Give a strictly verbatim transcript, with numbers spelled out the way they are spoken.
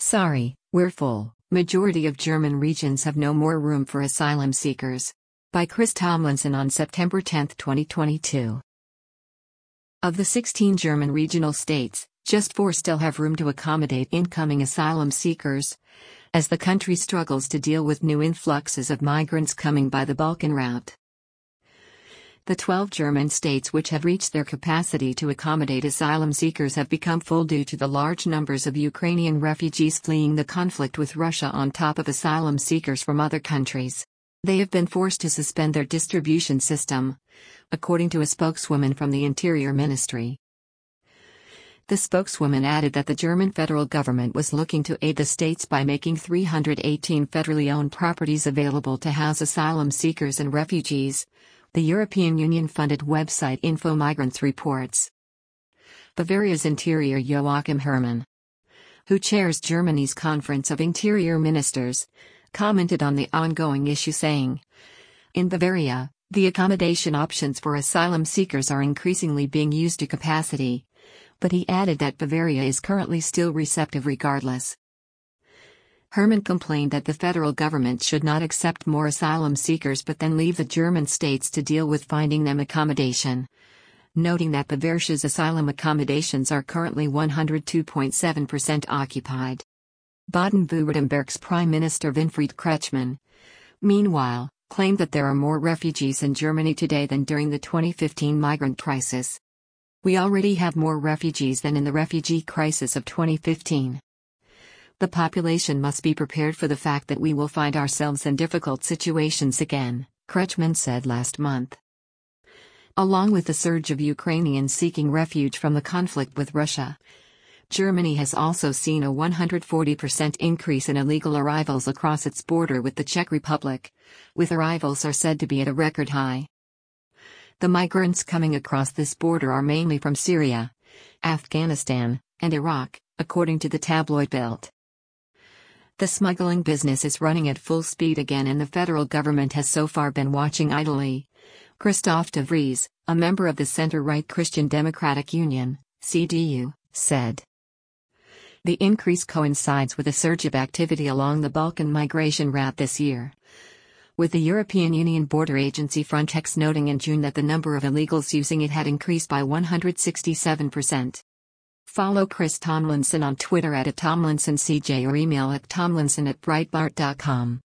Sorry, we're full. Majority of German regions have no more room for asylum seekers. By Chris Tomlinson on September tenth, twenty twenty-two. Of the sixteen German regional states, just four still have room to accommodate incoming asylum seekers, as the country struggles to deal with new influxes of migrants coming by the Balkan route. The twelve German states which have reached their capacity to accommodate asylum seekers have become full due to the large numbers of Ukrainian refugees fleeing the conflict with Russia on top of asylum seekers from other countries. They have been forced to suspend their distribution system, according to a spokeswoman from the Interior Ministry. The spokeswoman added that the German federal government was looking to aid the states by making three hundred eighteen federally owned properties available to house asylum seekers and refugees, the European Union-funded website InfoMigrants reports. Bavaria's Interior Joachim Herrmann, who chairs Germany's Conference of Interior Ministers, commented on the ongoing issue saying, "In Bavaria, the accommodation options for asylum seekers are increasingly being used to capacity," but he added that Bavaria is currently still receptive regardless. Herrmann complained that the federal government should not accept more asylum seekers but then leave the German states to deal with finding them accommodation, noting that Bavaria's asylum accommodations are currently one hundred two point seven percent occupied. Baden-Württemberg's Prime Minister Winfried Kretschmann, meanwhile, claimed that there are more refugees in Germany today than during the twenty fifteen migrant crisis. "We already have more refugees than in the refugee crisis of twenty fifteen. The population must be prepared for the fact that we will find ourselves in difficult situations again," Kretschmann said last month. Along with the surge of Ukrainians seeking refuge from the conflict with Russia, Germany has also seen a one hundred forty percent increase in illegal arrivals across its border with the Czech Republic, with arrivals are said to be at a record high. The migrants coming across this border are mainly from Syria, Afghanistan, and Iraq, according to the tabloid Bild. The smuggling business is running at full speed again and the federal government has so far been watching idly, Christoph de Vries, a member of the center-right Christian Democratic Union, C D U, said. The increase coincides with a surge of activity along the Balkan migration route this year, with the European Union Border Agency Frontex noting in June that the number of illegals using it had increased by one hundred sixty-seven percent. Follow Chris Tomlinson on Twitter at Tomlinson C J or email at tomlinson at breitbart dot com.